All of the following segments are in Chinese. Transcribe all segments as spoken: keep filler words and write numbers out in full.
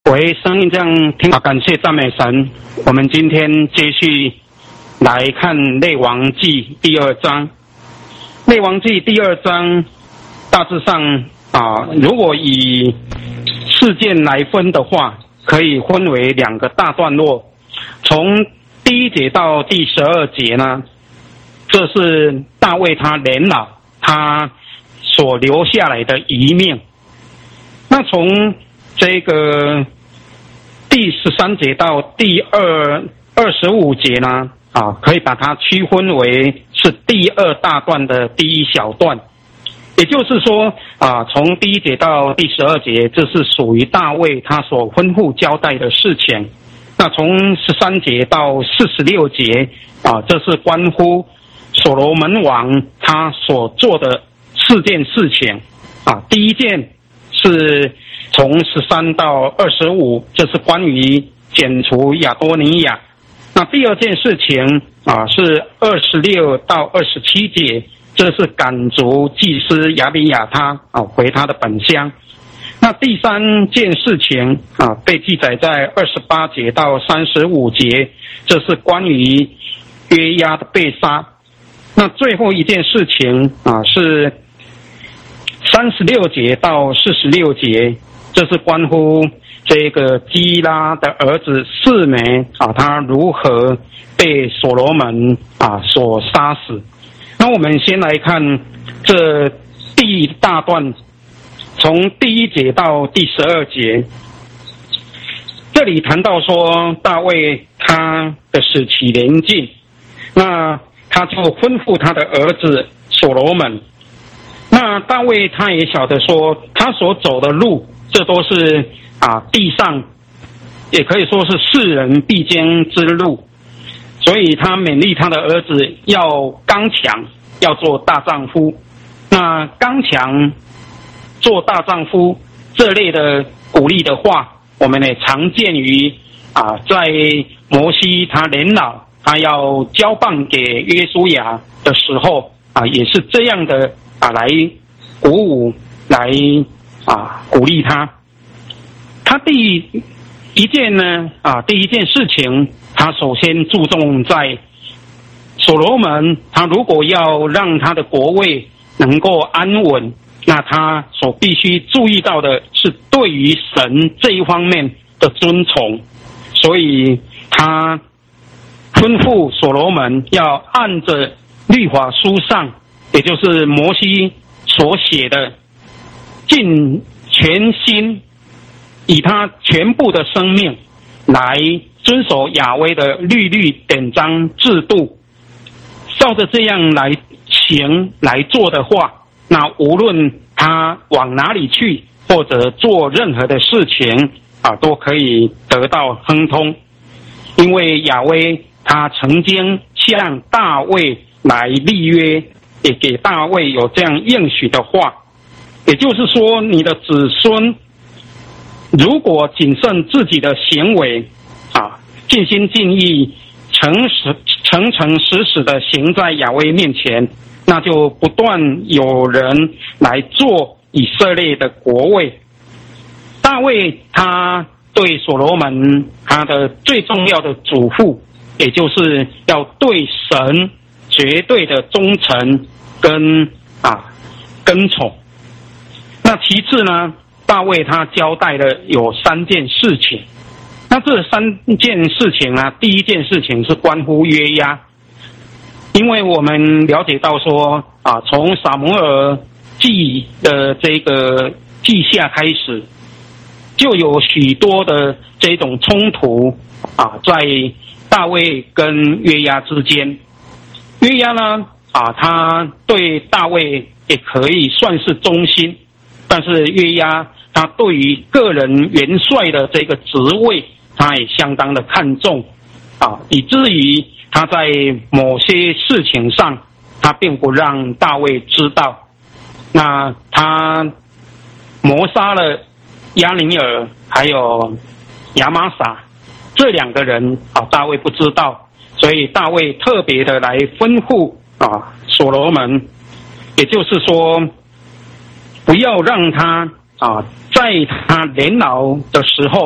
喂，声音这样听好，感谢赞美神。我们今天继续来看《列王记》第二章。《列王记》第二章大致上啊，如果以事件来分的话，可以分为两个大段落。从第一节到第十二节呢，这是大卫他年老他所留下来的遗命。那从这个第十三节到第二二十五节呢，啊，可以把它区分为是第二大段的第一小段，也就是说，啊，从第一节到第十二节，这是属于大卫他所吩咐交代的事情。那从十三节到四十六节，啊，这是关乎所罗门王他所做的四件事情。啊，第一件是从十三到二十五，这是关于剪除亚多尼亚。那第二件事情啊，是二十六到二十七节，这是赶逐祭司亚比亚他啊回他的本乡。那第三件事情啊，被记载在二十八节到三十五节，这是关于约押的被杀。那最后一件事情啊，是三十六节到四十六节，这是关乎这个基拉的儿子示每啊，他如何被所罗门啊所杀死。那我们先来看这第一大段，从第一节到第十二节，这里谈到说大卫他的死期临近，那他就吩咐他的儿子所罗门。那大卫他也晓得说，他所走的路，这都是啊地上，也可以说是世人必经之路，所以他勉励他的儿子要刚强，要做大丈夫。那刚强做大丈夫这类的鼓励的话，我们也常见于啊，在摩西他年老，他要交棒给约书亚的时候啊，也是这样的啊，来鼓舞，来啊鼓励他。他第一件呢啊，第一件事情，他首先注重在所罗门，他如果要让他的国位能够安稳，那他所必须注意到的是对于神这一方面的尊崇，所以他吩咐所罗门要按着律法书上，也就是摩西所写的，尽全心以他全部的生命来遵守亚威的律律典章制度，照着这样来行来做的话，那无论他往哪里去，或者做任何的事情啊，都可以得到亨通。因为亚威他曾经向大卫来立约，也给大卫有这样应许的话，也就是说，你的子孙如果谨慎自己的行为啊，尽心尽意诚实诚诚实实的行在亚威面前，那就不断有人来做以色列的国位。大卫他对所罗门他的最重要的嘱咐，也就是要对神绝对的忠诚跟啊跟从。那其次呢，大卫他交代了有三件事情。那这三件事情呢，第一件事情是关乎约押。因为我们了解到说啊，从撒母耳记的这个记下开始，就有许多的这种冲突啊，在大卫跟约押之间。约押呢啊，他对大卫也可以算是忠心，但是约押他对于个人元帅的这个职位，他也相当的看重啊，以至于他在某些事情上，他并不让大卫知道。那他谋杀了亚尼尔还有亚玛撒这两个人啊，大卫不知道，所以大卫特别的来吩咐啊所罗门，也就是说，不要让他啊在他年老的时候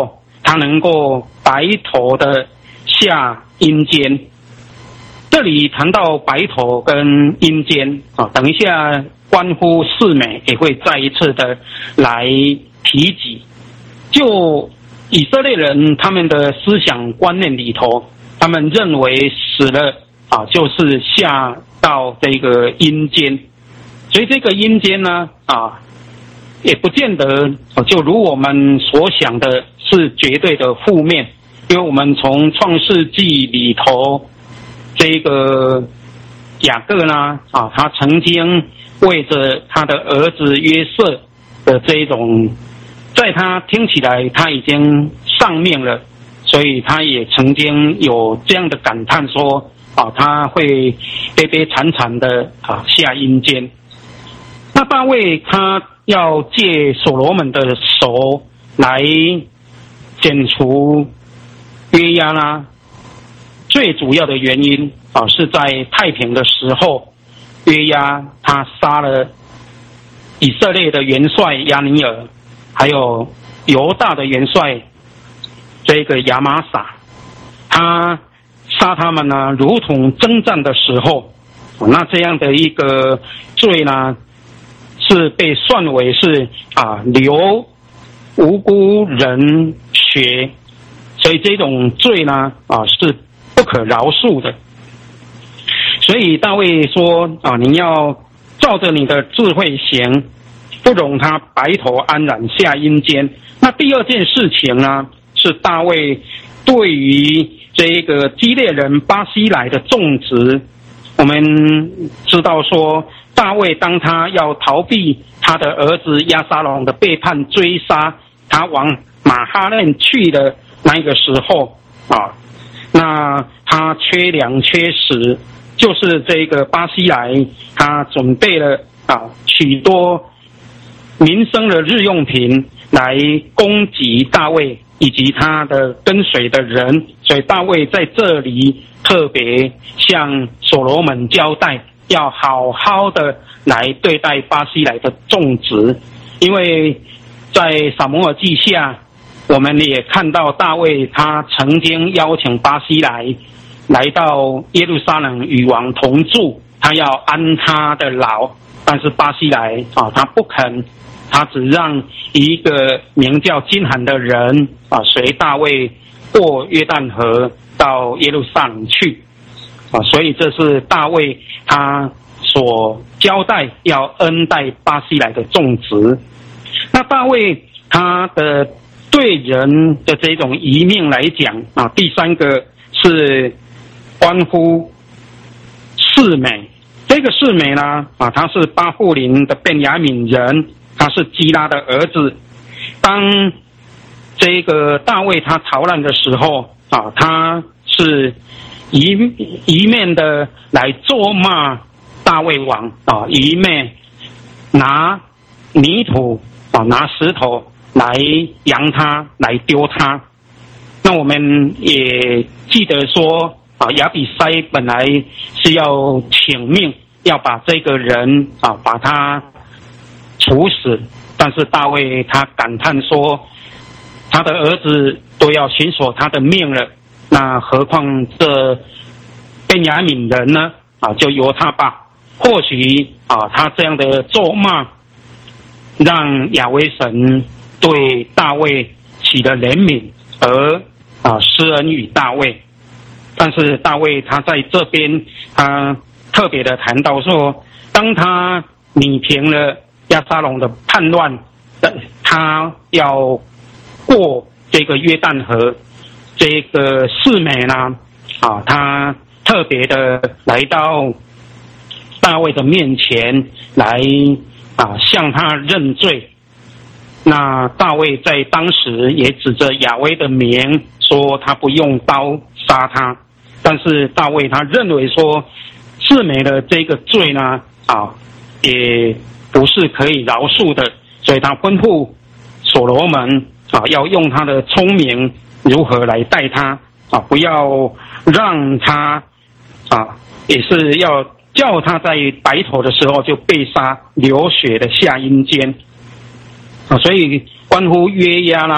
他能够白头的下阴间。这里谈到白头跟阴间啊，等一下关乎四美也会再一次的来提及。就以色列人他们的思想观念里头，他们认为死了啊就是下到这个阴间，所以这个阴间呢啊也不见得就如我们所想的是绝对的负面，因为我们从创世纪里头这个雅各呢啊他曾经为着他的儿子约瑟的这种，在他听起来他已经丧命了，所以他也曾经有这样的感叹说啊他会悲悲惨惨的啊下阴间。那大卫他要借所罗门的手来剪除约押呢，最主要的原因啊是在太平的时候，约押他杀了以色列的元帅亚尼尔，还有犹大的元帅这个亚玛撒，他杀他们呢如同征战的时候，那这样的一个罪呢是被算为是啊流无辜人血，所以这种罪呢啊是不可饶恕的。所以大卫说啊，你要照着你的智慧行，不容他白头安然下阴间。那第二件事情呢，是大卫对于这个基列人巴西来的种植。我们知道说，大卫当他要逃避他的儿子押沙龙的背叛追杀，他往马哈嫩去的那个时候啊，那他缺粮缺食，就是这个巴西来他准备了啊许多民生的日用品来供给大卫以及他的跟随的人，所以大卫在这里特别向所罗门交代，要好好的来对待巴西来的种植。因为在撒母耳记下，我们也看到大卫他曾经邀请巴西来来到耶路撒冷与王同住，他要安他的老，但是巴西来啊他不肯，他只让一个名叫金罕的人啊随大卫过约旦河到耶路撒冷去啊，所以这是大卫他所交代要恩待巴西来的种植。那大卫他的对人的这种遗命来讲啊，第三个是关乎示每。这个示每呢啊，他是巴户林的便雅悯人，他是基拉的儿子。当这个大卫他逃难的时候啊，他是一一面的来咒骂大卫王啊，一面拿泥土啊，拿石头来扬他，来丢他。那我们也记得说啊，亚比筛本来是要请命，要把这个人啊把他处死，但是大卫他感叹说，他的儿子都要寻索他的命了，那何况这便雅悯人呢？啊，就由他吧。或许啊，他这样的咒骂，让亚威神对大卫起了怜悯，而啊施恩于大卫。但是大卫他在这边，他特别的谈到说，当他弭平了押沙龙的叛乱，他要过这个约旦河，这个示每呢，啊，他特别的来到大卫的面前来啊向他认罪。那大卫在当时也指着亚威的名说他不用刀杀他，但是大卫他认为说示每的这个罪呢啊也不是可以饶恕的，所以他吩咐所罗门啊要用他的聪明如何来待他啊，不要让他啊也是要叫他在白头的时候就被杀，流血的下阴间啊。所以关乎约押啦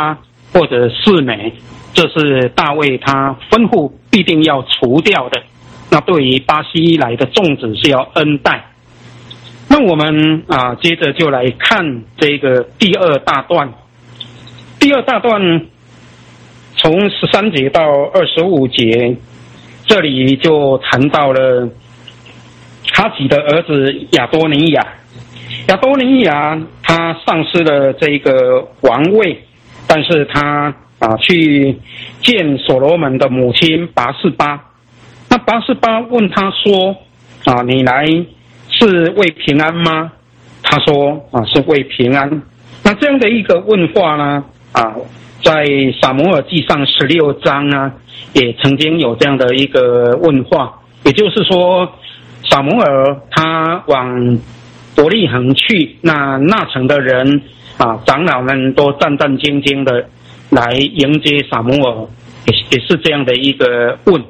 或者四枚，这是大卫他吩咐必定要除掉的。那对于巴西来的众子是要恩待。那我们啊，接着就来看这个第二大段。第二大段从十三节到二十五节，这里就谈到了哈吉的儿子亚多尼亚。亚多尼亚他丧失了这个王位，但是他啊去见所罗门的母亲拔示巴。那拔示巴问他说：“啊，你来是为平安吗？”他说：“啊，是为平安。”那这样的一个问话呢，啊，在撒母耳记上十六章呢，也曾经有这样的一个问话，也就是说，撒母耳他往伯利恒去，那那城的人啊，长老们都战战兢兢的来迎接撒母耳，也也是这样的一个问。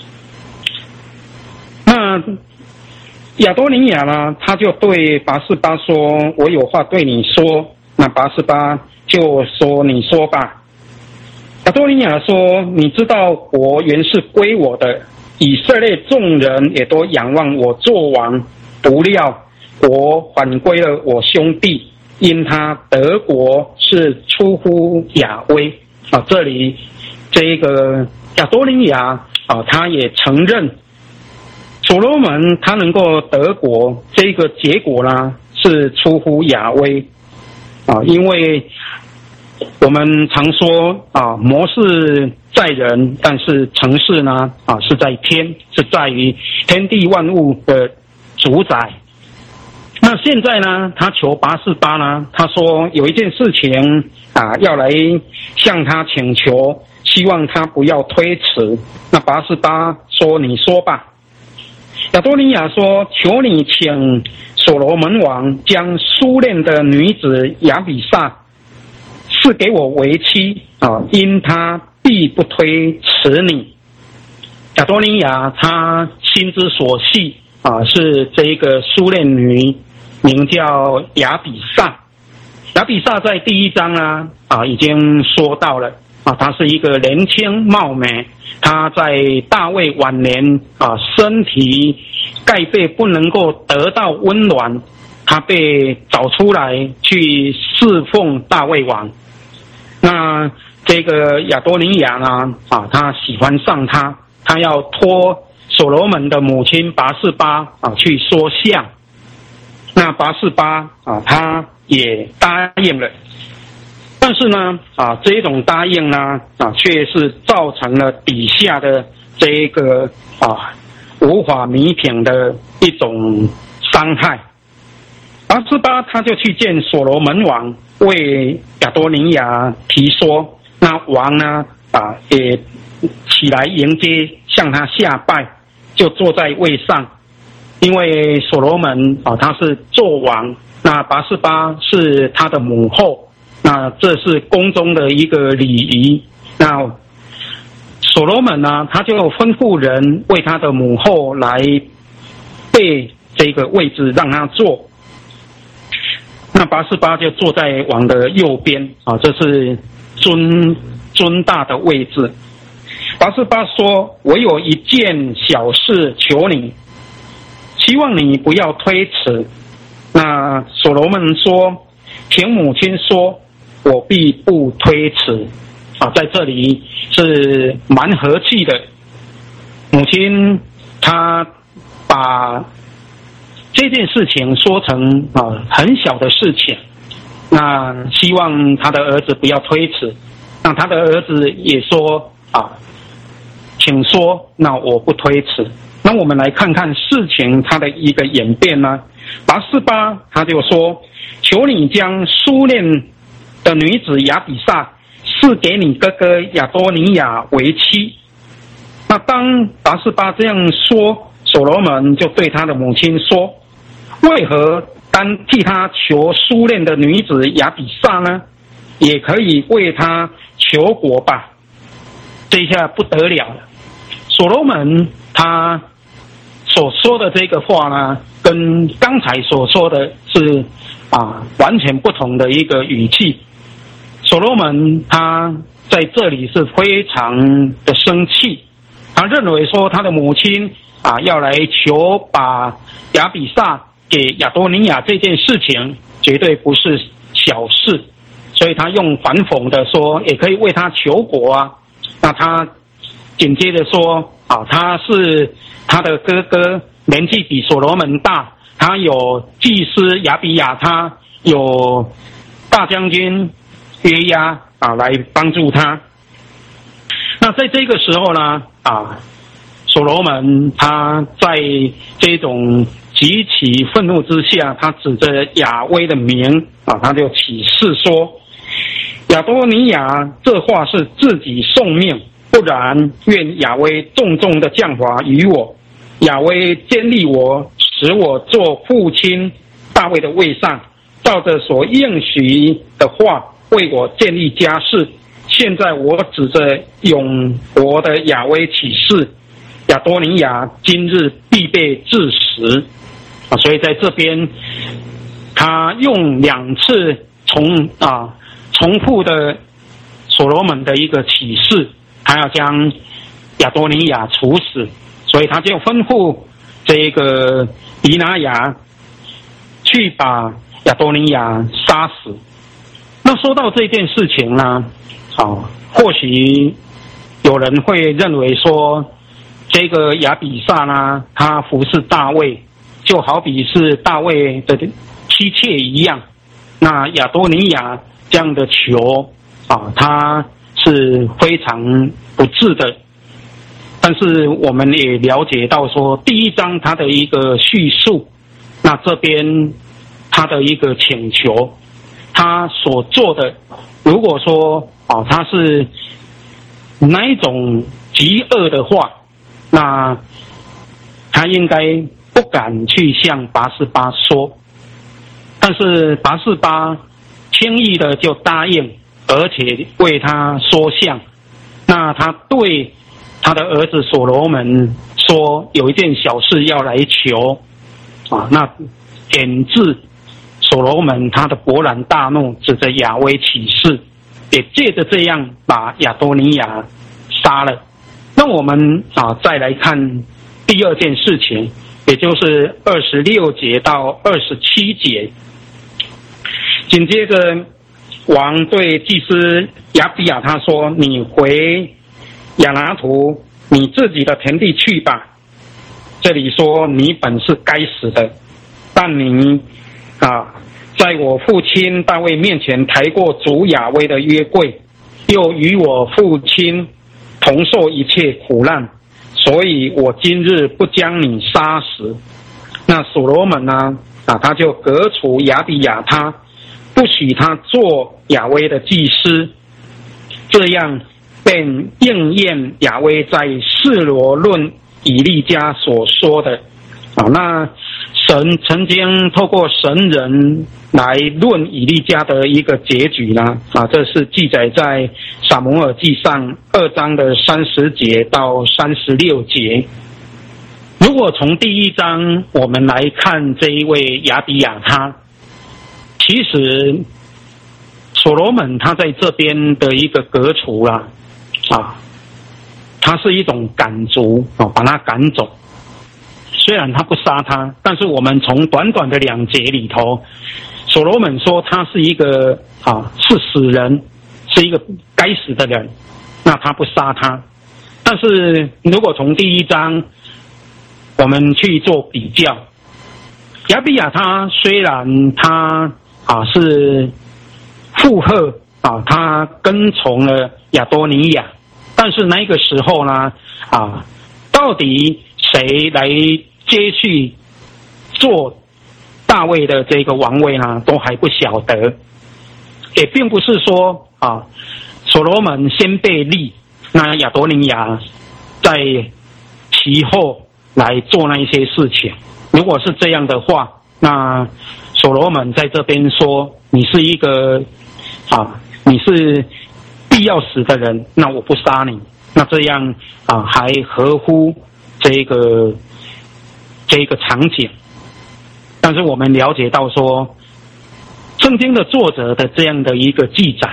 那亚多尼亚呢，他就对拔示巴说：“我有话对你说。”那拔示巴就说：“你说吧。”亚多尼亚说：“你知道国原是归我的，以色列众人也都仰望我做王，不料国反归了我兄弟，因他得国是出乎亚威。”啊，这里这个亚多尼亚啊，他也承认所罗门他能够得国，这个结果呢是出乎亚威啊，因为我们常说啊，谋事在人，但是成事呢啊是在天，是在于天地万物的主宰。那现在呢，他求拔示巴呢，他说有一件事情啊，要来向他请求，希望他不要推迟。那拔示巴说：“你说吧。”亚多尼亚说：“求你请所罗门王将苏念的女子亚比煞赐给我为妻啊，因他必不推迟你。”亚多尼亚他心之所系啊，是这个苏念女名叫亚比煞。亚比煞在第一章啊啊已经说到了啊，她是一个年轻貌美，她在大卫晚年啊身体盖被不能够得到温暖，她被找出来去侍奉大卫王。那这个亚多尼亚呢啊，他喜欢上他，他要托所罗门的母亲拔示巴啊去说相。那拔示巴啊，他也答应了，但是呢啊，这种答应呢啊，却是造成了底下的这个啊无法弥平的一种伤害。拔示巴他就去见所罗门王，为亚多尼亚提说。那王呢啊也起来迎接，向他下拜，就坐在位上。因为所罗门啊他是做王，那拔示巴是他的母后，那这是宫中的一个礼仪。那所罗门呢，他就吩咐人为他的母后来备这个位置让他坐。那拔示巴就坐在王的右边啊，这是尊尊大的位置。拔示巴说：“我有一件小事求你，希望你不要推迟。”那所罗门说：“请母亲说，我必不推迟。”啊，在这里是蛮和气的。母亲她把这件事情说成啊很小的事情，那希望他的儿子不要推迟。那他的儿子也说啊，请说，那我不推迟。那我们来看看事情它的一个演变呢。拔示巴他就说：“求你将苏念的女子亚比煞赐给你哥哥亚多尼亚为妻。”那当拔示巴这样说，所罗门就对他的母亲说：“为何单替他求苏念的女子亚比煞呢？也可以为他求国吧。”这下不得了了，所罗门他所说的这个话呢，跟刚才所说的是啊完全不同的一个语气。 所罗门他在这里是非常的生气，他认为说他的母亲啊要来求把亚比煞给亚多尼亚这件事情绝对不是小事，所以他用反讽的说也可以为他求国啊。那他紧接着说啊，他是他的哥哥，年纪比所罗门大，他有祭司亚比亚他，有大将军约押啊来帮助他。那在这个时候呢啊，所罗门他在这种极其愤怒之下，他指着亚威的名啊，他就起誓说，亚多尼亚这话是自己送命，不然愿亚威重重的降罚于我，亚威坚立我，使我做父亲大卫的位上，照着所应许的话为我建立家室。现在我指着永活的亚威起誓，亚多尼亚今日必被致死啊！所以在这边，他用两次重啊重复的所罗门的一个启示，他要将亚多尼亚处死，所以他就吩咐这个比拿雅去把亚多尼亚杀死。那说到这件事情呢，啊，或许有人会认为说，这个亚比煞呢，他服侍大卫，就好比是大卫的妻妾一样。那亚多尼亚这样的求啊，他是非常不智的。但是我们也了解到说，第一章他的一个叙述，那这边他的一个请求，他所做的，如果说啊他是哪一种极恶的话，那他应该不敢去向拔示巴说，但是拔示巴轻易的就答应，而且为他说项。那他对他的儿子所罗门说，有一件小事要来求啊，那显致所罗门他的勃然大怒，指着亚威起誓，也借着这样把亚多尼亚杀了。那我们啊再来看第二件事情，也就是二十六节到二十七节。紧接着王对祭司亚比亚他说，你回亚拿图你自己的田地去吧。这里说你本是该死的，但你啊在我父亲大卫面前抬过主亚威的约柜，又与我父亲同受一切苦难，所以我今日不将你杀死。那所罗门呢啊他就革除亚比亚他，不许他做亚威的祭司，这样便应验亚威在示罗论以利家所说的啊。那神曾经透过神人来论以利家的一个结局呢啊，这是记载在撒母耳记上二章的三十节到三十六节。如果从第一章我们来看这一位亚比亚他，其实所罗门他在这边的一个革除啊啊，他是一种赶逐啊，把他赶走。虽然他不杀他，但是我们从短短的两节里头，所罗门说他是一个啊是死人，是一个该死的人，那他不杀他。但是如果从第一章我们去做比较，亚比亚他虽然他啊是附和啊，他跟从了亚多尼亚，但是那个时候呢啊，到底谁来接续做大卫的这个王位呢，都还不晓得。也并不是说啊，所罗门先被立，那亚多尼亚在其后来做那一些事情。如果是这样的话，那所罗门在这边说你是一个啊，你是必要死的人，那我不杀你，那这样啊还合乎这个这个场景。但是我们了解到说，圣经的作者的这样的一个记载，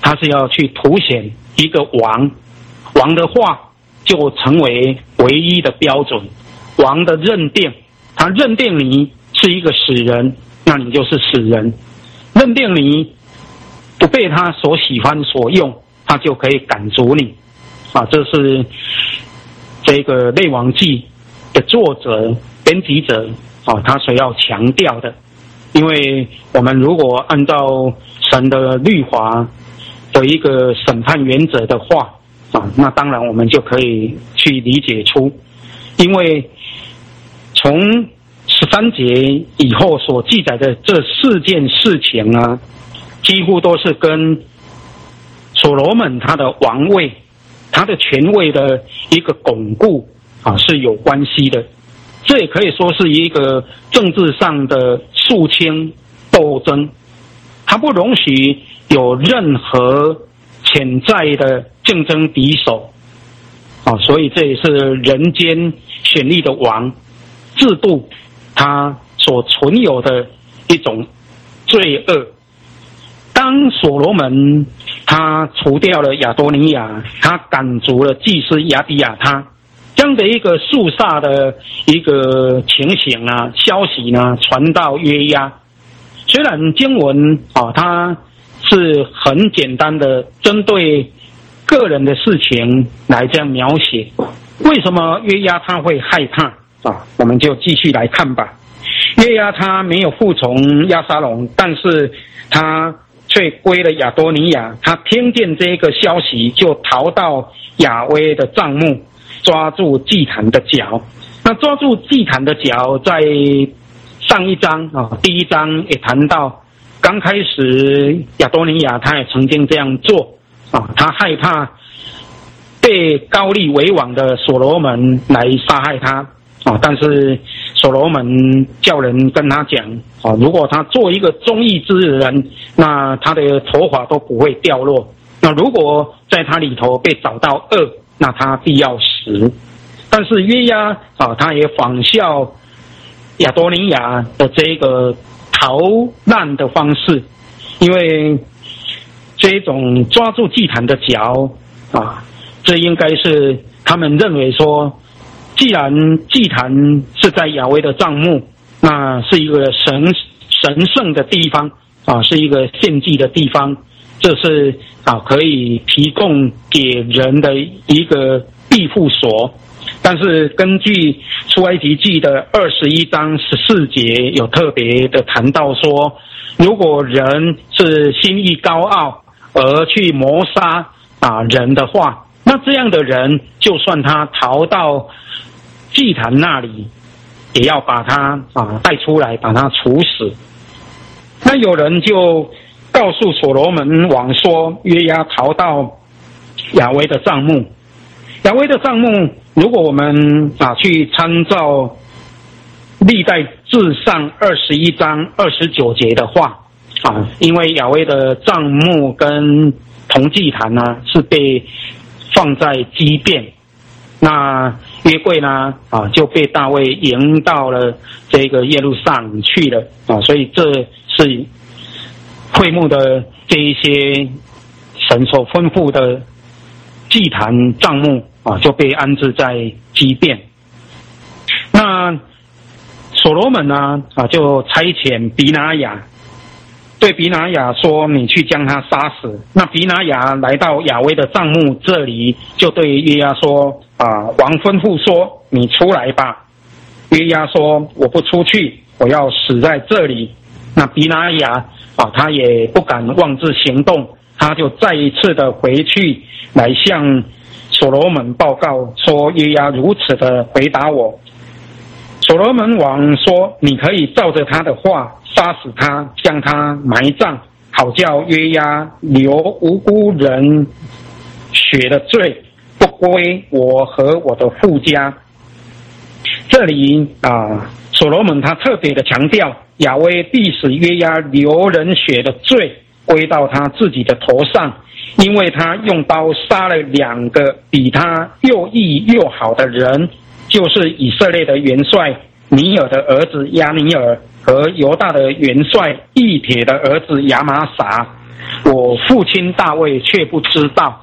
他是要去凸显一个王，王的话就成为唯一的标准，王的认定，他认定你是一个死人，那你就是死人，认定你不被他所喜欢所用，他就可以赶逐你啊。这是这个《列王纪》的作者编辑者啊，他所要强调的。因为我们如果按照神的律法的一个审判原则的话啊，那当然我们就可以去理解出，因为从十三节以后所记载的这四件事情呢，几乎都是跟所罗门他的王位、他的权位的一个巩固啊是有关系的。这也可以说是一个政治上的肃清斗争，他不容许有任何潜在的竞争敌手啊，所以这也是人间选立的王制度他所存有的一种罪恶。当所罗门他除掉了亚多尼亚，他赶逐了祭司亚比亚他，这样的一个肃杀的一个情形啊，消息呢传到约押。虽然经文啊，它是很简单的针对个人的事情来这样描写，为什么约押他会害怕啊？我们就继续来看吧。约押他没有服从押沙龙，但是他却归了亚多尼亚。他听见这个消息，就逃到亚威的帐幕，抓住祭坛的脚。那抓住祭坛的脚，在上一章啊，第一章也谈到，刚开始亚多尼亚他也曾经这样做啊，他害怕被高丽为王的所罗门来杀害他啊，但是所罗门叫人跟他讲啊，如果他做一个忠义之人，那他的头发都不会掉落。那如果在他里头被找到恶，那他必要死。但是约押啊，他也仿效亚多尼亚的这个逃难的方式，因为这种抓住祭坛的脚啊，这应该是他们认为说，既然祭坛是在亚威的帐幕，那是一个神神圣的地方啊，是一个献祭的地方，这是啊可以提供给人的一个庇护所。但是根据出埃及记的二十一章十四节有特别的谈到说，如果人是心意高傲而去谋杀啊人的话，那这样的人就算他逃到祭坛那里，也要把他啊带出来，把他处死。那有人就告诉所罗门王说，约押逃到亚威的帐幕。亚威的帐幕，如果我们啊去参照历代志上二十一章二十九节的话啊，因为亚威的帐幕跟铜祭坛呢是被放在基遍，那约柜呢啊就被大卫迎到了这个耶路撒冷去了啊，所以这是会幕的这一些神所吩咐的祭坛帐幕啊，就被安置在基遍。那所罗门呢啊，就差遣比拿雅，对比拿雅说：“你去将他杀死。”那比拿雅来到亚威的帐幕这里，就对约押说：“啊，王吩咐说，你出来吧。”约押说：“我不出去，我要死在这里。”那比拿雅啊，他也不敢妄自行动，他就再一次的回去来向所罗门报告说，约押如此的回答我。所罗门王说：“你可以照着他的话杀死他，将他埋葬，好叫约押流无辜人血的罪不归我和我的父家。”这里啊，所罗门他特别的强调，亚威必使约押流人血的罪归到他自己的头上，因为他用刀杀了两个比他又义又好的人，就是以色列的元帅尼尔的儿子亚尼尔和犹大的元帅以铁的儿子亚玛撒。 我父亲大卫却不知道。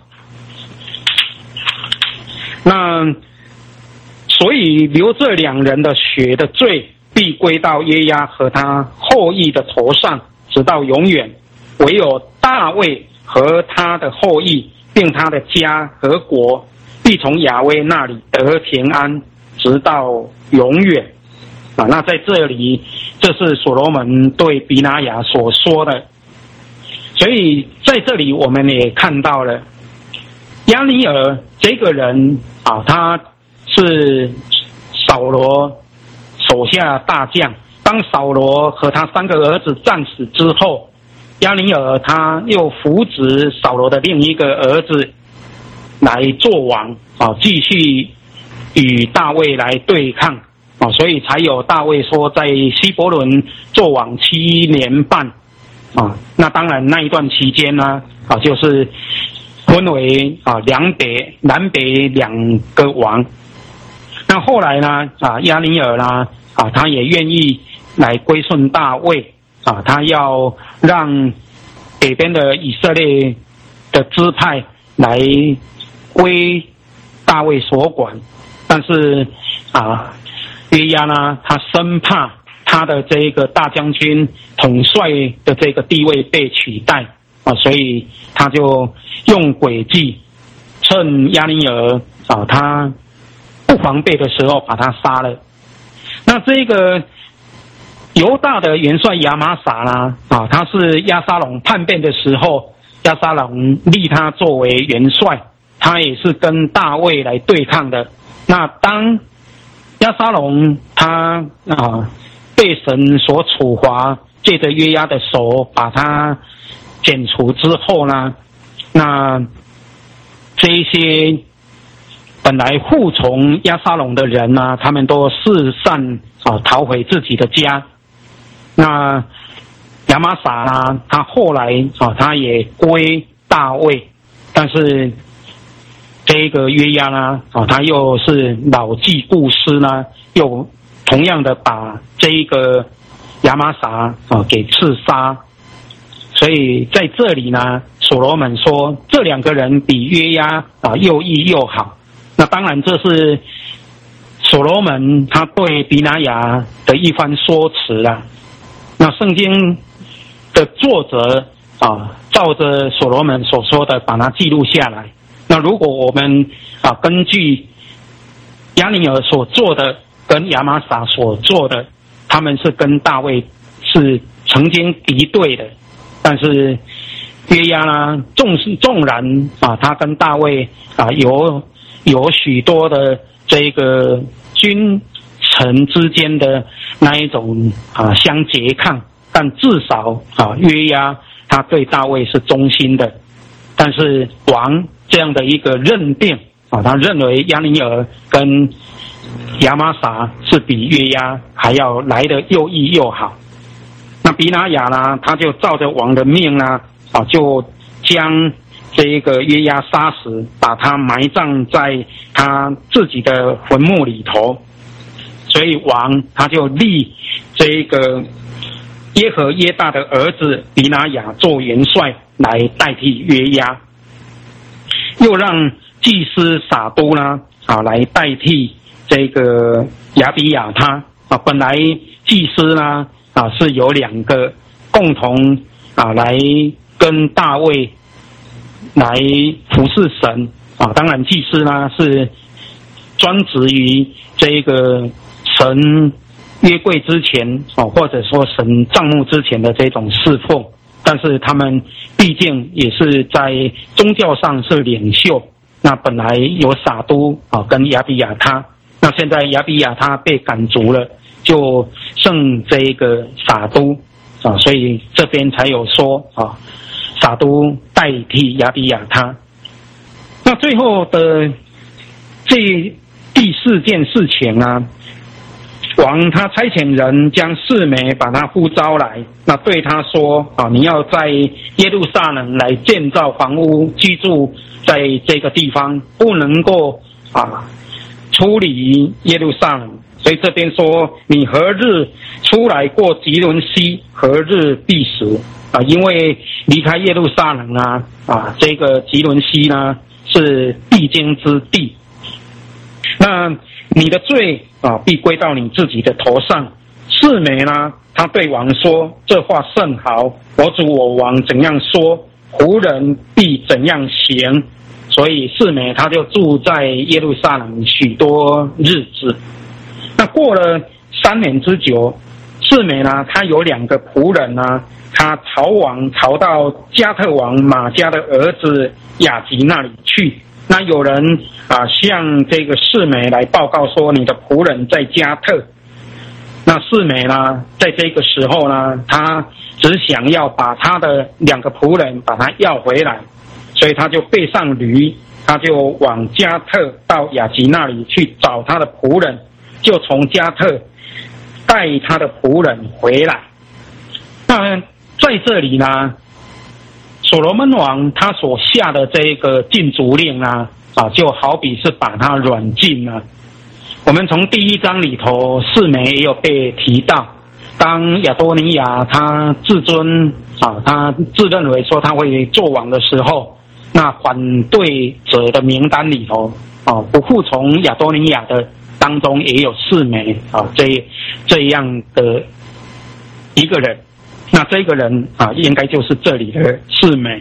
那所以流这两人的血的罪必归到约押和他后裔的头上，直到永远。唯有大卫和他的后裔，并他的家和国，必从亚威那里得平安，直到永远。啊，那在这里，这是所罗门对比拿雅所说的。所以在这里我们也看到了押尼珥这个人啊，他是扫罗手下大将。当扫罗和他三个儿子战死之后，押尼珥他又扶植扫罗的另一个儿子来做王啊，继续与大卫来对抗啊，所以才有大卫说在希伯伦做王七年半啊。那当然那一段期间呢啊，就是分为啊两北南北两个王。那后来呢啊，押尼珥呢啊，他也愿意来归顺大卫啊，他要让北边的以色列的支派来归大卫所管。但是啊，约押呢，他生怕他的这个大将军统帅的这个地位被取代啊，所以他就用诡计，趁押尼珥啊他不防备的时候把他杀了。那这个犹大的元帅亚玛撒呢啊，他是押沙龙叛变的时候，押沙龙立他作为元帅，他也是跟大卫来对抗的。那当押沙龙他啊被神所处罚，借着约押的手把他剪除之后呢，那这一些本来护从押沙龙的人呢，他们都四散啊逃回自己的家。那亚玛撒呢，他后来啊他也归大卫，但是这个约押呢啊他又是老记故事呢，又同样的把这一个亚玛撒啊给刺杀。所以在这里呢，所罗门说这两个人比约押啊又义又好。那当然这是所罗门他对比拿雅的一番说辞啊。那圣经的作者啊，照着所罗门所说的把它记录下来。那如果我们啊根据押尼珥所做的跟亚玛撒所做的，他们是跟大卫是曾经敌对的，但是约押呢，纵纵然啊他跟大卫啊有有许多的这个君臣之间的那一种啊相拮抗，但至少啊约押他对大卫是忠心的。但是王这样的一个认定啊，他认为押尼珥跟亚玛撒是比约押还要来得又义又好。那比拿雅呢，他就照着王的命呢啊，就将这个约押杀死，把他埋葬在他自己的坟墓里头。所以王他就立这个耶和耶大的儿子比拿雅做元帅来代替约押，又让祭司撒都呢啊来代替这个亚比亚他啊。本来祭司呢啊是有两个共同啊来跟大卫来服侍神啊，当然祭司呢是专职于这个神约柜之前哦，或者说神帐幕之前的这种侍奉，但是他们毕竟也是在宗教上是领袖。那本来有撒都啊跟亚比亚他，那现在亚比亚他被赶逐了，就剩这个撒都啊，所以这边才有说啊，撒都代替亚比亚他。那最后的这第四件事情呢，王他差遣人将示每把他呼召来，那对他说啊，你要在耶路撒冷来建造房屋，居住在这个地方，不能够啊出离耶路撒冷。所以这边说，你何日出来过吉伦西，何日必死。 啊，因为离开耶路撒冷啊啊，这个吉伦西呢是必经之地，那你的罪啊必归到你自己的头上。示每呢，他对王说：“这话甚好，我主我王怎样说，仆人必怎样行。”所以示每他就住在耶路撒冷许多日子。那过了三年之久，示每呢，他有两个仆人呢，他逃亡逃到加特王马加的儿子雅吉那里去。那有人啊向这个示每来报告说，你的仆人在加特。那示每呢，在这个时候呢，他只想要把他的两个仆人把他要回来，所以他就背上驴，他就往加特到雅吉那里去找他的仆人，就从加特带他的仆人回来。那在这里呢，所罗门王他所下的这个禁足令啊，啊，就好比是把他软禁了。我们从第一章里头，示每也有被提到，当亚多尼亚他自尊啊，他自认为说他会做王的时候，那反对者的名单里头啊，不服从亚多尼亚的当中也有示每啊，这这样的一个人。那这个人啊，应该就是这里的示每。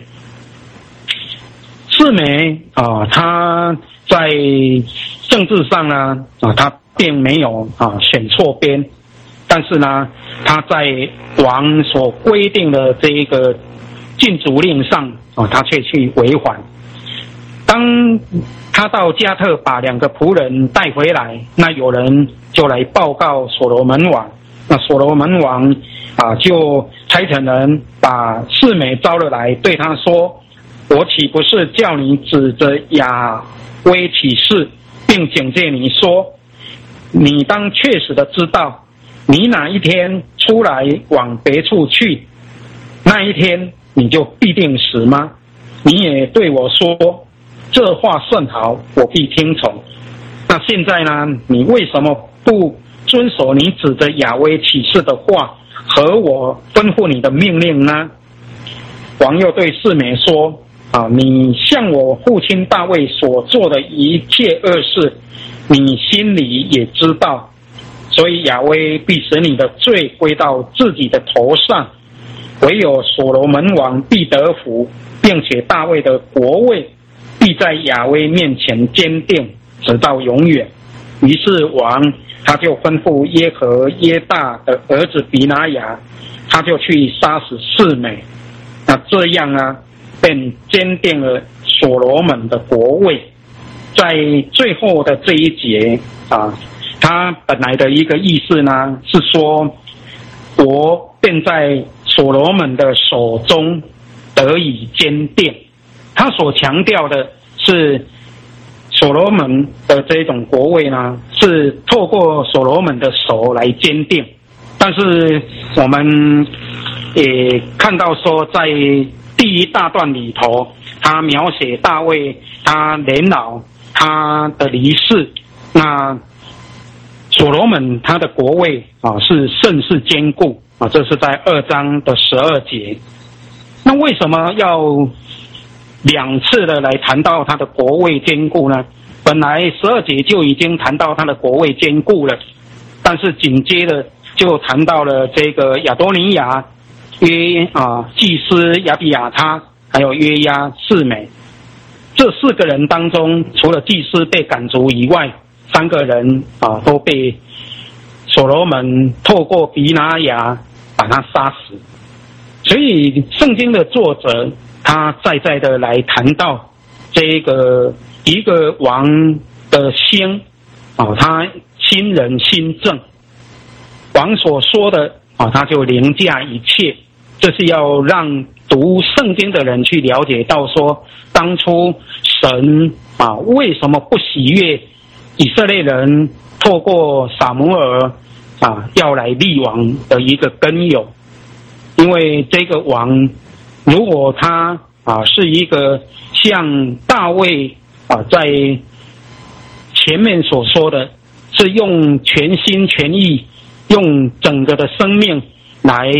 示每啊，他在政治上呢啊，他并没有啊选错边，但是呢，他在王所规定的这一个禁足令上啊，他却去违反。当他到加特把两个仆人带回来，那有人就来报告所罗门王，那所罗门王啊就差遣人把示每招了来，对他说：“我岂不是叫你指着亚威起誓，并警戒你说，你当确实的知道，你哪一天出来往别处去，那一天你就必定死吗？你也对我说，这话甚好，我必听从。那现在呢，你为什么不遵守你指着亚威起誓的话和我吩咐你的命令呢？”王又对示每说：“啊，你向我父亲大卫所做的一切恶事，你心里也知道，所以亚威必使你的罪归到自己的头上，唯有所罗门王必得福，并且大卫的国位必在亚威面前坚定，直到永远。”于是王他就吩咐耶和耶大的儿子比拿雅，他就去杀死示每。那这样啊，便坚定了所罗门的国位。在最后的这一节啊，他本来的一个意思呢，是说国便在所罗门的手中得以坚定。他所强调的是所罗门的这种国位呢，是透过所罗门的手来坚定。但是我们也看到说，在第一大段里头，他描写大卫他年老，他的离世，那所罗门他的国位啊是甚是坚固啊，这是在二章的十二节。那为什么要两次的来谈到他的国位坚固呢？本来十二节就已经谈到他的国位坚固了，但是紧接着就谈到了这个亚多尼亚、约啊祭司亚比亚他，还有约押、示每这四个人当中，除了祭司被赶逐以外，三个人啊都被所罗门透过比拿雅把他杀死。所以圣经的作者他再再的来谈到这个一个王的心啊，他心仁心正，王所说的啊，他就凌驾一切。这是要让读圣经的人去了解到说，当初神啊为什么不喜悦以色列人透过撒母耳啊要来立王的一个根由。因为这个王如果他啊是一个像大卫啊在前面所说的，是用全心全意用整个的生命来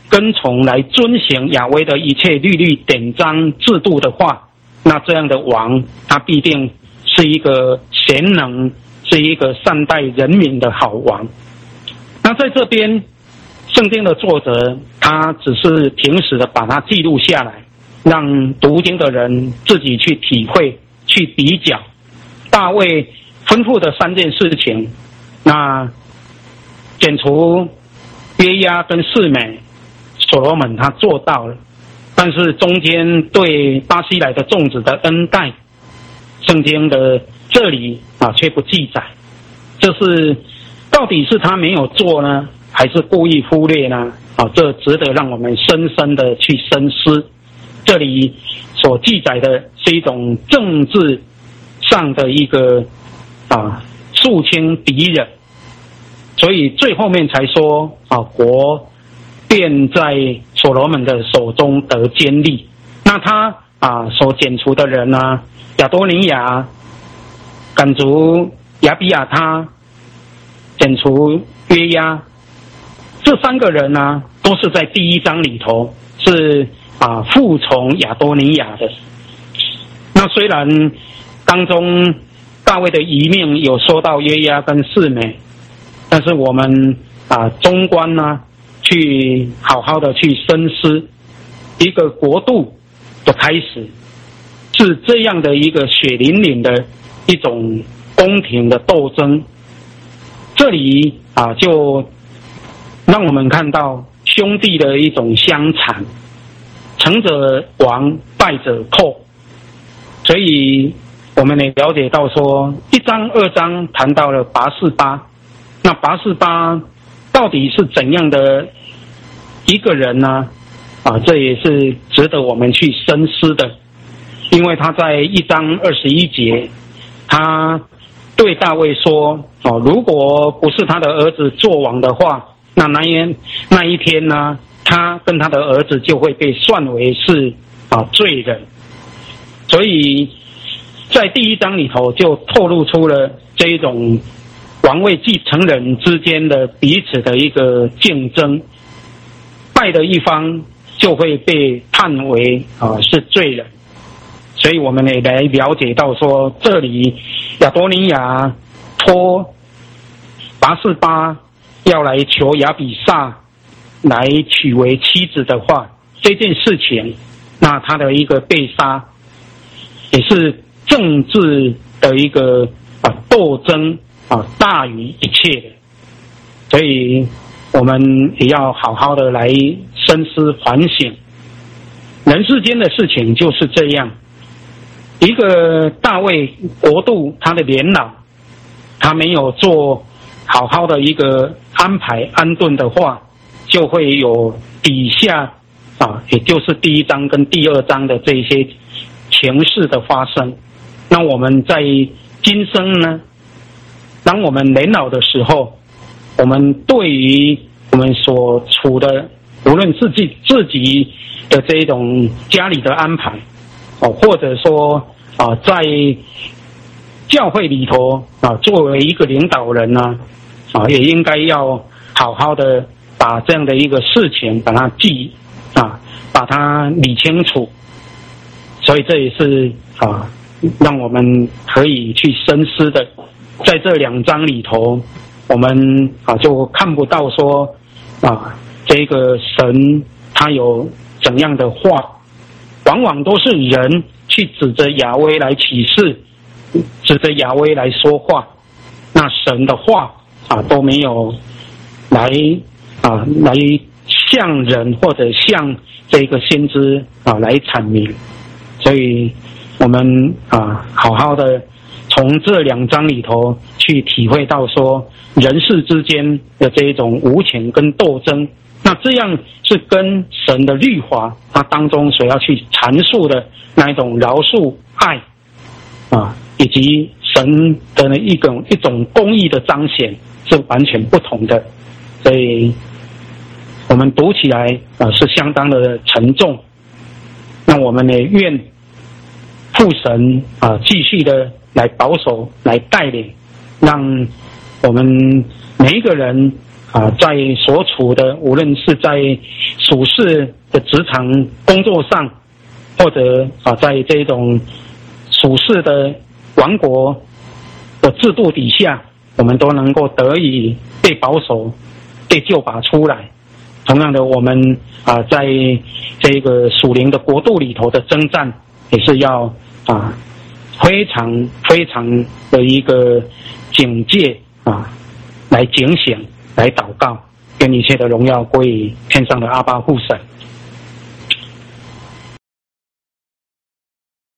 跟从来遵行亚威的一切律例典章制度的话，那这样的王他必定是一个贤能，是一个善待人民的好王。那在这边圣经的作者他只是平时的把它记录下来，让读经的人自己去体会去比较大卫吩咐的三件事情。那剪除约押跟示每，所罗门他做到了，但是中间对巴西来的众子的恩待，圣经的这里啊却不记载，这是到底是他没有做呢，还是故意忽略呢？啊，这值得让我们深深的去深思。这里所记载的是一种政治上的一个啊肃清敌人，所以最后面才说啊国便在所罗门的手中得坚立。那他啊所剪除的人呢，亚多尼亚赶逐亚比亚他，剪除约押，这三个人呢都是在第一章里头是啊服从亚多尼亚的。那虽然当中大卫的遗命有说到约押跟示每，但是我们啊中观呢去好好的去深思，一个国度的开始是这样的一个血淋淋的一种宫廷的斗争。这里啊就让我们看到兄弟的一种相残，成者亡，败者寇。所以我们也了解到说，一章二章谈到了拔示巴，那拔示巴到底是怎样的一个人呢？啊，这也是值得我们去深思的。因为他在一章二十一节，他对大卫说：哦，如果不是他的儿子做王的话，那那一那一天呢，他跟他的儿子就会被算为是啊罪人。所以在第一章里头就透露出了这一种王位继承人之间的彼此的一个竞争，败的一方就会被判为啊是罪人。所以我们也来了解到说，这里亚多尼亚托拔示巴要来求亚比煞来娶为妻子的话，这件事情，那他的一个被杀也是政治的一个啊斗争啊大于一切的。所以我们也要好好的来深思反省，人世间的事情就是这样。一个大卫国度他的年老，他没有做好好的一个安排安顿的话，就会有底下啊，也就是第一章跟第二章的这些情势的发生。那我们在今生呢，当我们年老的时候，我们对于我们所处的无论自己自己的这种家里的安排，哦，或者说啊，在教会里头啊，作为一个领导人呢，啊，也应该要好好的把这样的一个事情把它记啊，把它理清楚。所以这也是啊，让我们可以去深思的。在这两章里头，我们啊就看不到说啊，这个神他有怎样的话，往往都是人去指着亚威来启示，指着亚威来说话，那神的话啊都没有来啊来向人或者向这个先知啊来阐明。所以我们啊好好的从这两章里头去体会到说，人世之间的这一种无情跟斗争，那这样是跟神的律法它当中所要去阐述的那一种饶恕爱啊，以及神的一种一种公义的彰显是完全不同的。所以我们读起来啊是相当的沉重。那我们也愿父神啊继续的来保守来带领，让我们每一个人啊，在所处的无论是在属世的职场工作上，或者啊在这种属世的王国的制度底下，我们都能够得以被保守、被救拔出来。同样的，我们啊在这个属灵的国度里头的征战，也是要啊非常非常的一个警戒啊，来警醒，来祷告，愿一切的荣耀归于天上的阿爸父神。